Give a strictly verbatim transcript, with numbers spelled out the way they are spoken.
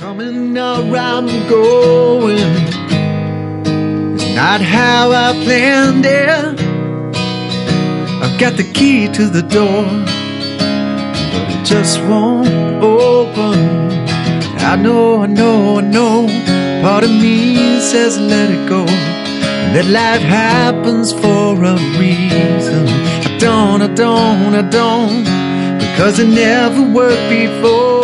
Coming or I'm going, it's not how I planned it. I've got the key to the door, but it just won't open. I know, I know, I know, part of me says let it go, and that life happens for a reason. I don't, I don't, I don't, because it never worked before.